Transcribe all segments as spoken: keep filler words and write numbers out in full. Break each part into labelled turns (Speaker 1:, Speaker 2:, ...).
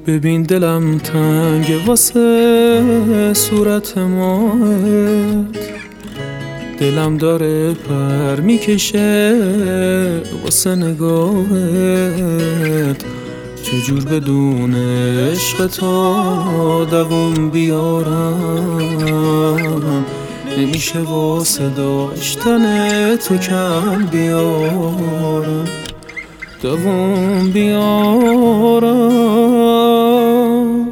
Speaker 1: ببین دلم تنگ واسه صورت ماهت، دلم داره پر میکشه واسه نگاهت. چجور بدون عشق تو دووم بیارم، نمیشه واسه داشتن تو کم بیارم، دووم بیارم.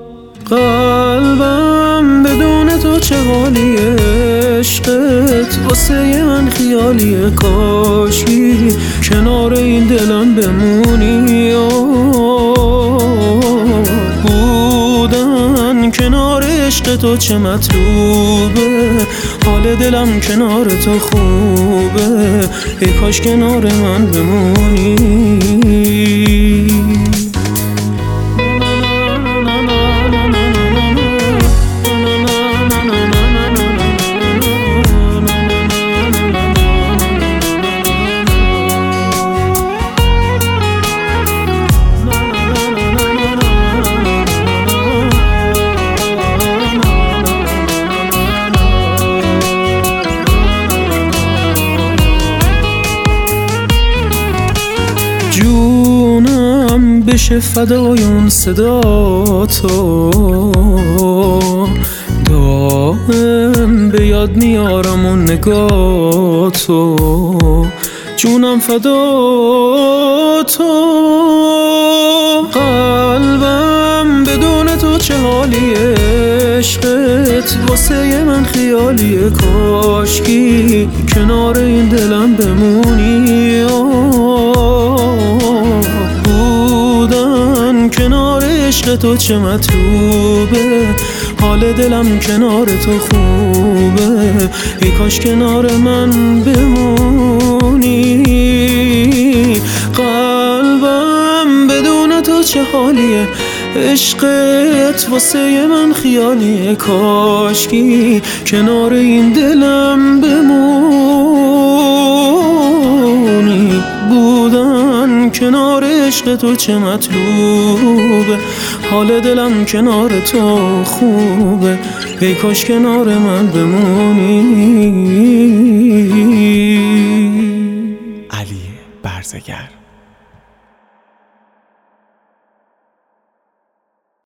Speaker 1: قلبم بدون تو چه حالیه، عشقت واسه من خیالیه. کاشکی کنار این دلم بمونی، بودن کنار عشق تو چه مطلوبه. حال دلم کنار تو خوبه، ای کاش کنار من بمونی. جونم بشه فدای اون صدا تو، دائم به یاد میارم اون نگاه تو. جونم فدا تو، قلبم بدون تو چه حالیه، عشقت واسه من خیالیه. کاشکی کنار این دلم بمونی، بودن کنار عشق تو چه مطلوبه. حال دلم کنار تو خوبه، ای کاش کنار من بمونی. قلبم بدون تو چه حالیه، عشقت واسه من خیالیه. کاشکی کنار این دلم بمونی، بودن کنار عشق تو چه مطلوبه. حال دلم کنار تو خوبه، ای کاش کنار من بمونی.
Speaker 2: علی برزگر.